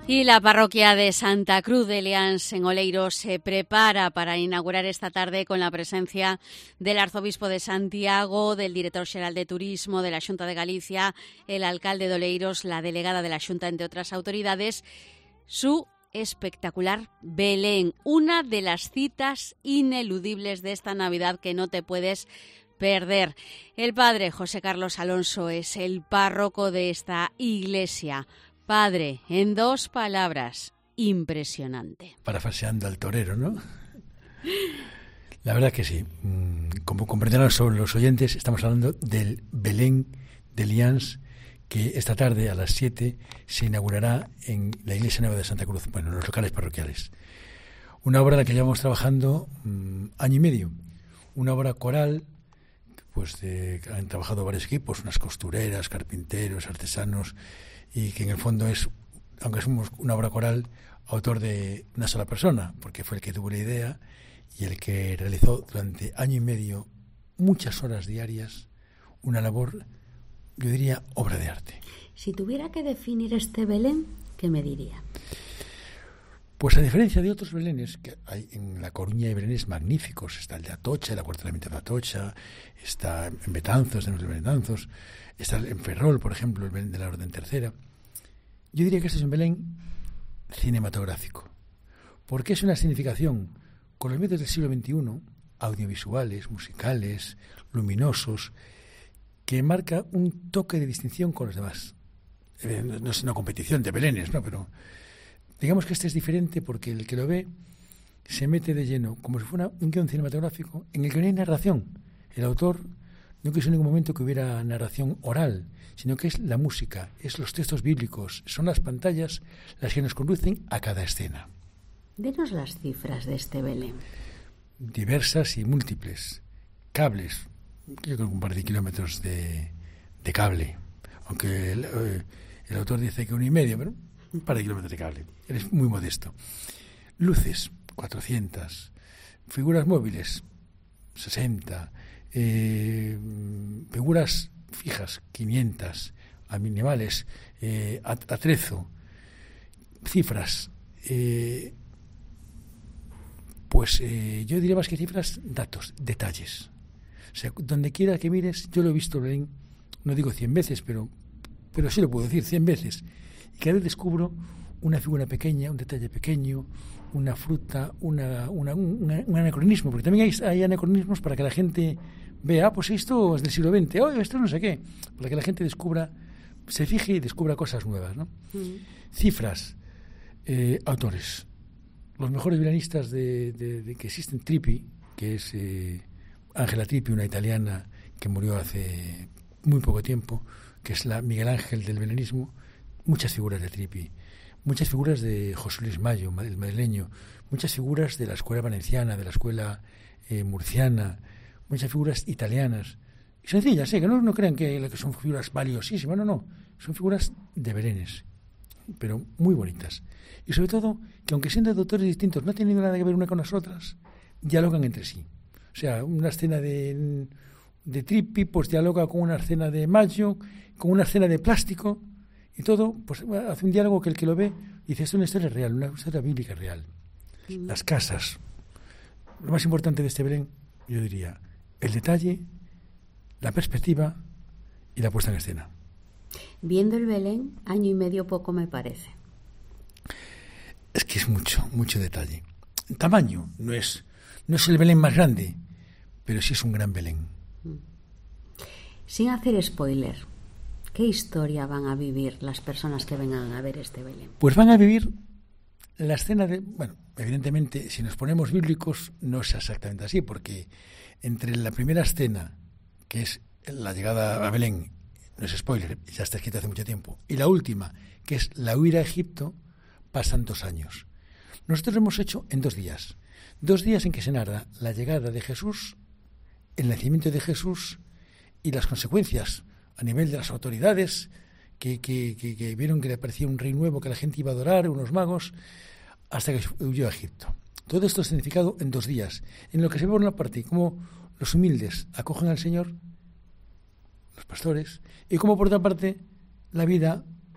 Y la parroquia de Santa Cruz de Lians en Oleiros se prepara para inaugurar esta tarde con la presencia del arzobispo de Santiago, del director xeral de Turismo de la Xunta de Galicia, el alcalde de Oleiros, la delegada de la Xunta, entre otras autoridades, su espectacular Belén, una de las citas ineludibles de esta Navidad que no te puedes perder. El padre José Carlos Alonso es el párroco de esta iglesia. Padre, en 2 palabras, impresionante. Parafraseando al torero, ¿no? La verdad que sí. Como comprenderán los oyentes, estamos hablando del Belén de Lians, que esta tarde a las 7 se inaugurará en la Iglesia Nueva de Santa Cruz, bueno, en los locales parroquiales. Una obra en la que llevamos trabajando año y medio. Una obra coral, pues han trabajado varios equipos, unas costureras, carpinteros, artesanos, y que en el fondo es, aunque somos una obra coral, autor de una sola persona, porque fue el que tuvo la idea y el que realizó durante año y medio, muchas horas diarias, una labor, yo diría, obra de arte. Si tuviera que definir este Belén, ¿qué me diría? Pues a diferencia de otros belenes, que hay en La Coruña hay belenes magníficos, está el de Atocha, el acuartelamiento de Atocha, está en Betanzos, tenemos el Belén de Betanzos, está en Ferrol, por ejemplo, el Belén de la Orden Tercera. Yo diría que este es un Belén cinematográfico, porque es una significación con los medios del siglo XXI, audiovisuales, musicales, luminosos, que marca un toque de distinción con los demás. No es una competición de belenes, ¿no? Pero digamos que este es diferente porque el que lo ve se mete de lleno, como si fuera un guión cinematográfico en el que no hay narración. El autor no quiso en ningún momento que hubiera narración oral, sino que es la música, es los textos bíblicos, son las pantallas las que nos conducen a cada escena. Denos las cifras de este Belén. Diversas y múltiples. Cables, yo creo que un par de kilómetros de cable, aunque el autor dice que 1,5, pero un par de kilómetros de cable. Eres muy modesto. Luces, 400. Figuras móviles, 60. Figuras fijas, 500. Animales, atrezo. Cifras. Yo diría más que cifras, datos, detalles. O sea, donde quiera que mires, yo lo he visto, no digo 100 veces, pero sí lo puedo decir 100 veces. Y cada vez descubro una figura pequeña, un detalle pequeño, una fruta, un anacronismo, porque también hay anacronismos para que la gente vea, pues esto es del siglo XX, esto no sé qué, para que la gente descubra, se fije y descubra cosas nuevas, ¿no? Cifras, autores. Los mejores violinistas de que existen, Trippi, que es Ángela Trippi, una italiana que murió hace muy poco tiempo, que es la Miguel Ángel del belenismo. Muchas figuras de Trippi, muchas figuras de José Luis Mayo, el madrileño, muchas figuras de la escuela valenciana, de la escuela murciana, muchas figuras italianas. Y sencillas, que no crean que son figuras valiosísimas, no, son figuras de belenes, pero muy bonitas. Y sobre todo, que aunque sean de autores distintos, no tienen nada que ver una con las otras, dialogan entre sí. O sea, una escena de Trippi, pues dialoga con una escena de Maggio, con una escena de plástico, y todo, pues hace un diálogo que el que lo ve dice, esto es una historia real, una historia bíblica real. Las casas. Lo más importante de este Belén, yo diría, el detalle, la perspectiva y la puesta en escena. Viendo el Belén, año y medio poco me parece. Es que es mucho detalle. El tamaño no es el Belén más grande, pero sí es un gran Belén. Sin hacer spoiler, ¿qué historia van a vivir las personas que vengan a ver este Belén? Pues van a vivir la escena de... Bueno, evidentemente, si nos ponemos bíblicos, no es exactamente así, porque entre la primera escena, que es la llegada a Belén, no es spoiler, ya está escrita hace mucho tiempo, y la última, que es la huida a Egipto, pasan 2 años. Nosotros lo hemos hecho en 2 días. 2 días en que se narra la llegada de Jesús, el nacimiento de Jesús y las consecuencias a nivel de las autoridades que vieron que le aparecía un rey nuevo que la gente iba a adorar, unos magos, hasta que huyó a Egipto. Todo esto es significado en 2 días, en lo que se ve por una parte cómo los humildes acogen al Señor, los pastores, y cómo por otra parte la vida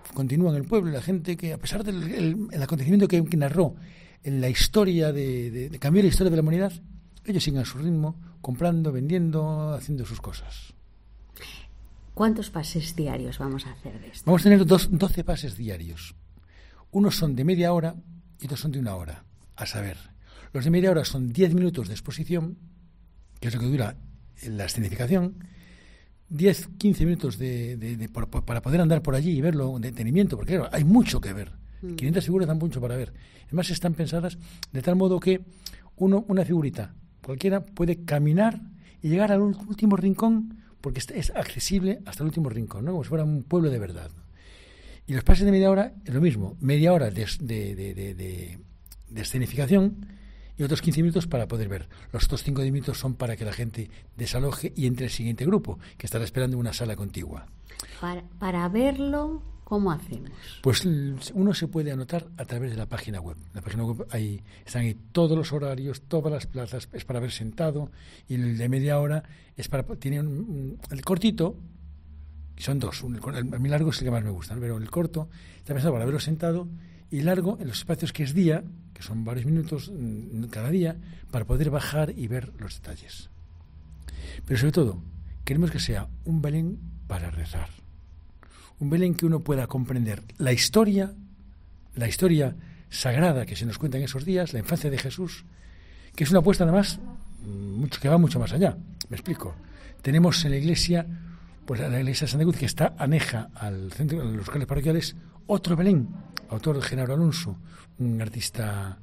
continúa en el pueblo, la gente que, a pesar del el acontecimiento que narró en la historia de cambió la historia de la humanidad, ellos siguen a su ritmo, comprando, vendiendo, haciendo sus cosas. ¿Cuántos pases diarios vamos a hacer de esto? Vamos a tener 12 pases diarios. Unos son de media hora y otros son de 1 hora. A saber, los de media hora son 10 minutos de exposición, que es lo que dura la escenificación, 10-15 minutos para poder andar por allí y verlo con detenimiento, porque claro, hay mucho que ver. 500 figuras dan mucho para ver. Además están pensadas de tal modo que una figurita cualquiera puede caminar y llegar al último rincón, porque es accesible hasta el último rincón, ¿no? Como si fuera un pueblo de verdad. Y los pases de media hora es lo mismo, media hora de escenificación y otros 15 minutos para poder ver. Los otros 5 minutos son para que la gente desaloje y entre el siguiente grupo, que estará esperando en una sala contigua. Para verlo, ¿cómo hacemos? Pues uno se puede anotar a través de la página web. La página web están ahí todos los horarios, todas las plazas, es para ver sentado, y el de media hora tiene el cortito, son 2, el más largo es el que más me gusta, ¿no? Pero el corto está pensado para verlo sentado, y largo en los espacios que es día, que son varios minutos cada día, para poder bajar y ver los detalles. Pero sobre todo, queremos que sea un Belén para rezar. Un Belén que uno pueda comprender la historia sagrada que se nos cuenta en esos días, la infancia de Jesús, que es una apuesta además que va mucho más allá. Me explico. Tenemos en la iglesia, pues la iglesia de Santa Cruz, que está aneja al centro, a los locales parroquiales, otro Belén, autor de Genaro Alonso, un artista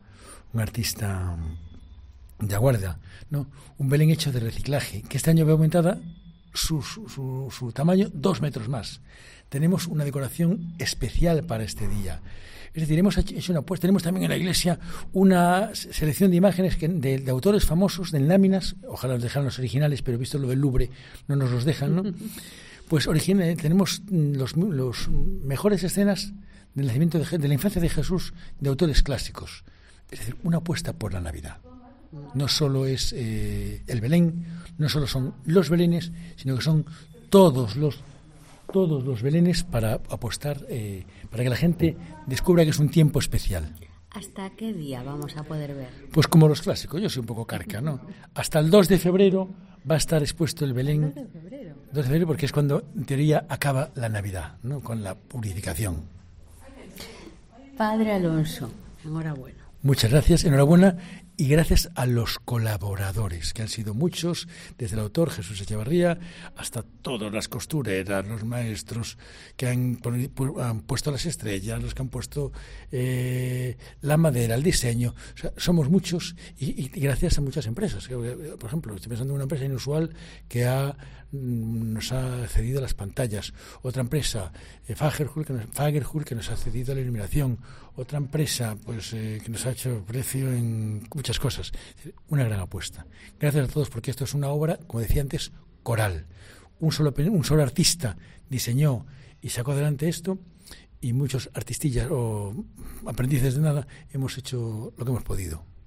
de Aguarda, ¿no? Un Belén hecho de reciclaje, que este año ve aumentada su tamaño 2 metros más. Tenemos una decoración especial para este día. Es decir, hemos hecho una apuesta. Tenemos también en la iglesia una selección de imágenes de autores famosos, de láminas. Ojalá nos dejaran los originales, pero visto lo del Louvre, no nos los dejan, ¿no? Pues tenemos los mejores escenas del nacimiento de la infancia de Jesús de autores clásicos. Es decir, una apuesta por la Navidad. No solo es el Belén, no solo son los Belenes, sino que son todos los Belenes para apostar, para que la gente descubra que es un tiempo especial. ¿Hasta qué día vamos a poder ver? Pues como los clásicos, yo soy un poco carca, ¿no? Hasta el 2 de febrero va a estar expuesto el Belén. ¿2 de febrero? 2 de febrero, porque es cuando, en teoría, acaba la Navidad, ¿no? Con la purificación. Padre Alonso, enhorabuena. Muchas gracias, enhorabuena, y gracias a los colaboradores, que han sido muchos, desde el autor Jesús Echevarría hasta todas las costureras, los maestros que han puesto las estrellas, los que han puesto la madera, el diseño. O sea, somos muchos y gracias a muchas empresas. Por ejemplo, estoy pensando en una empresa inusual que nos ha cedido las pantallas, otra empresa, Fagerhult, que nos ha cedido la iluminación, otra empresa pues que nos ha hecho precio en muchas cosas. Una gran apuesta. Gracias a todos, porque esto es una obra, como decía antes, coral. Un solo artista diseñó y sacó adelante esto, y muchos artistillas o aprendices de nada hemos hecho lo que hemos podido.